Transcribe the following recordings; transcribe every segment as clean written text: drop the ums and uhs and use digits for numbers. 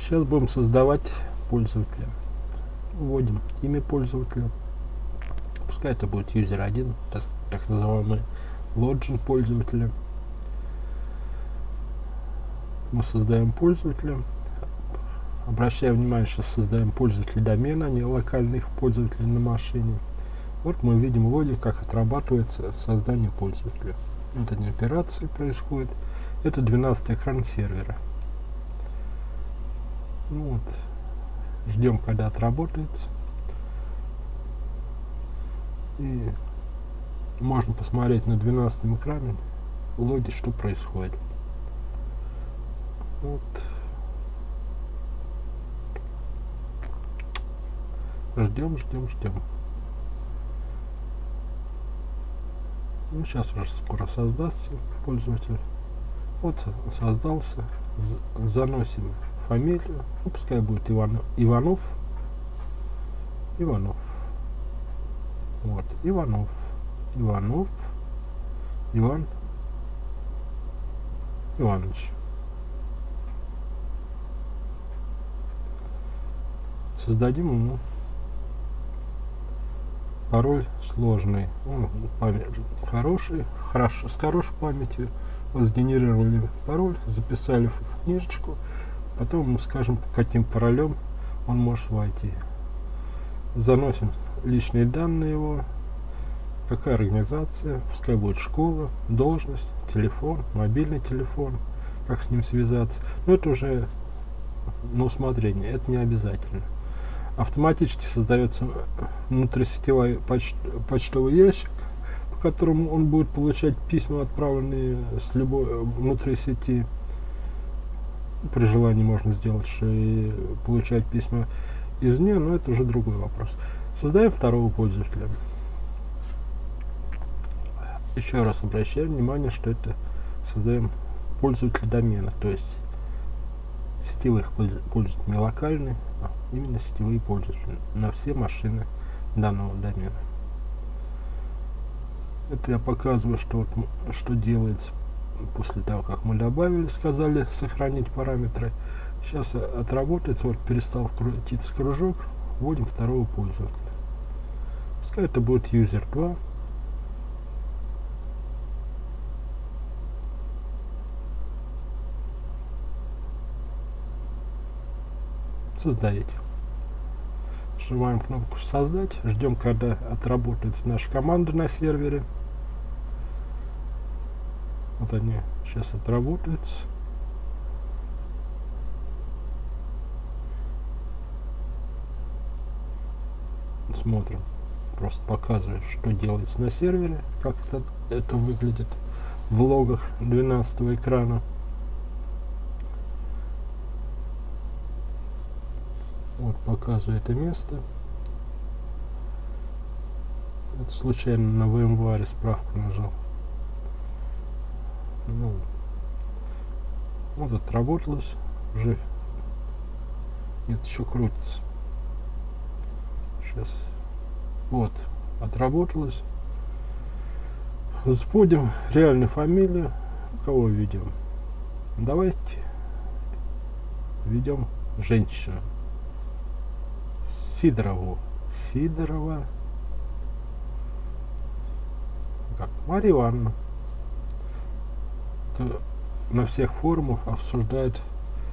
Сейчас будем создавать пользователя. Вводим имя пользователя. Пускай это будет user 1, так называемый логин пользователя. Мы создаем пользователя. Обращаем внимание, что создаем пользователя домена, а не локальных пользователей на машине. Вот мы видим логику, как отрабатывается создание пользователя. Вот они операции происходят. Это 12 экран сервера. Ну вот. Ждем, когда отработается. И можно посмотреть на 12 экране логи, что происходит. Вот. Ждем. Ну, сейчас уже скоро создастся пользователь. Вот создался. Заносим фамилию. Ну, пускай будет Иванов. Вот, Иванов. Иван Иванович. Создадим ему пароль сложный. С хорошей памятью. Вот сгенерировали пароль, записали в книжечку. Потом мы скажем, каким паролем он может войти. Заносим личные данные его. Какая организация, пускай будет школа, должность, телефон, мобильный телефон, как с ним связаться. Но это уже на усмотрение, это не обязательно. Автоматически создается внутрисетевой почтовый ящик, по которому он будет получать письма, отправленные с любой внутри сети. При желании можно сделать, что и получать письма извне, но это уже другой вопрос. Создаем второго пользователя. Еще раз обращаем внимание, что это создаем пользователь домена, то есть сетевых пользователей, не локальные, а именно сетевые пользователи на все машины данного домена. Это я показываю, что делается после того, как мы добавили, сказали сохранить параметры. Сейчас отработается, вот перестал крутиться кружок, вводим второго пользователя. Пускай это будет user 2. Создаете. Нажимаем кнопку создать, ждем, когда отработается наша команда на сервере. Вот они сейчас отработаются. Смотрим, просто показываю, что делается на сервере, как это выглядит в логах 12 экрана. Вот, показываю это место. Это случайно на VMware справку нажал. Ну, вот отработалось уже. Нет, еще крутится. Сейчас. Вот, отработалось. Вводим реальную фамилию. Кого введем? Давайте введем женщину. Сидорова. Как? Мария Ивановна. На всех форумах обсуждают,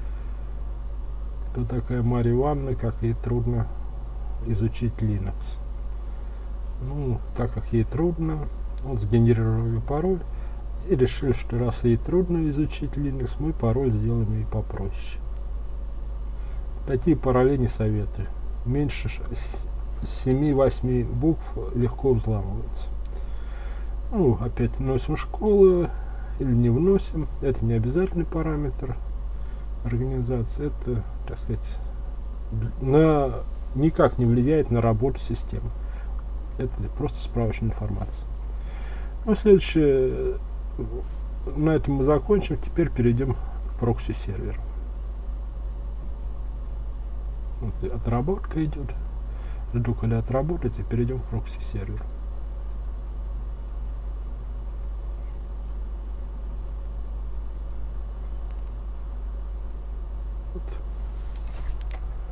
кто такая Мария Ивановна, как ей трудно изучить Linux. Ну, так как ей трудно, вот сгенерировали пароль и решили, что раз ей трудно изучить Linux, мы пароль сделаем ей попроще. Такие пароли не советую. Меньше 7-8 букв легко взламывается. Ну, опять вносим школу или не вносим. Это не обязательный параметр организации. Это, так сказать, никак не влияет на работу системы. Это просто справочная информация. Ну, следующее. На этом мы закончим. Теперь перейдем к прокси-серверу. Вот отработка идет. Жду, когда отработается, и перейдем к прокси-серверу. Вот.